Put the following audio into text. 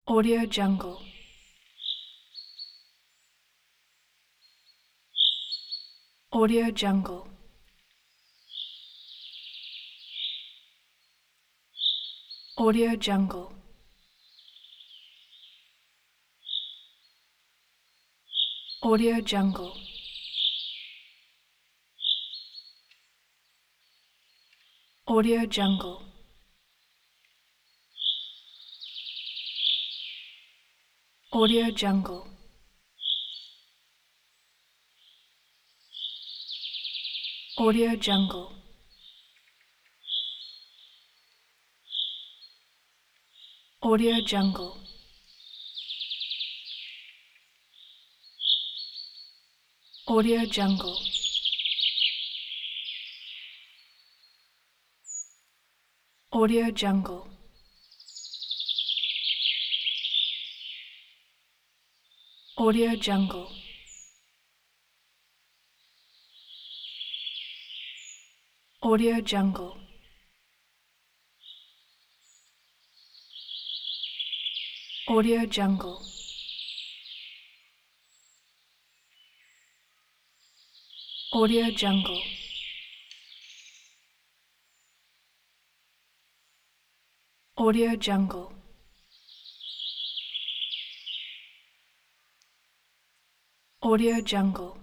Audio Jungle. Audio Jungle. Audio Jungle. Audio Jungle. Audio Jungle. Audio Jungle. Audio Jungle. Audio Jungle. Audio Jungle. Audio Jungle. Audio Jungle. Audio Jungle. Audio Jungle. Audio Jungle. Audio Jungle. Audio Jungle.